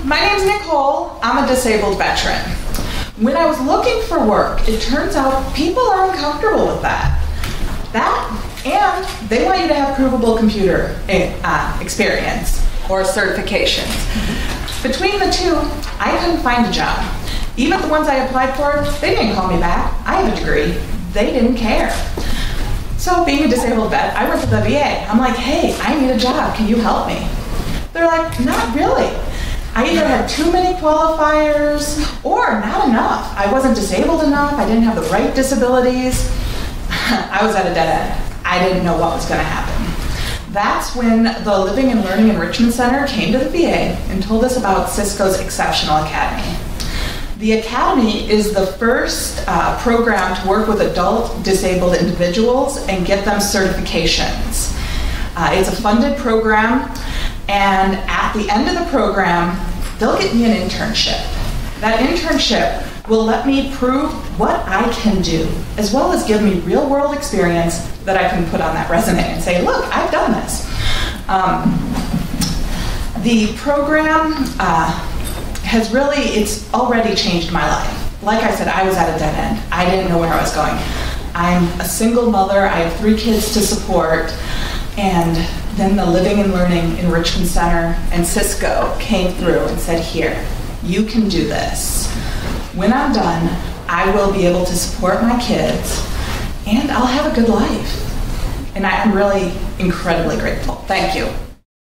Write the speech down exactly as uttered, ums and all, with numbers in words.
my name's Nicole. I'm a disabled veteran. When I was looking for work, it turns out people are uncomfortable with that. That, and they want you to have provable computer uh, experience or certifications. Between the two, I couldn't find a job. Even the ones I applied for, they didn't call me back. I have a degree. They didn't care. So being a disabled vet, I went to the V A. I'm like, hey, I need a job. Can you help me? They're like, not really. I either had too many qualifiers or not enough. I wasn't disabled enough. I didn't have the right disabilities. I was at a dead end. I didn't know what was going to happen. That's when the Living and Learning Enrichment Center came to the V A and told us about Cisco's Exceptional Academy. The Academy is the first uh, program to work with adult disabled individuals and get them certifications. Uh, it's a funded program. And at the end of the program, they'll get me an internship. That internship will let me prove what I can do, as well as give me real world experience that I can put on that resume and say, look, I've done this. Um, the program uh, has really, it's already changed my life. Like I said, I was at a dead end. I didn't know where I was going. I'm a single mother. I have three kids to support. And then the Living and Learning Enrichment Center and Cisco came through and said, here, you can do this. When I'm done, I will be able to support my kids and I'll have a good life. And I'm really incredibly grateful. Thank you.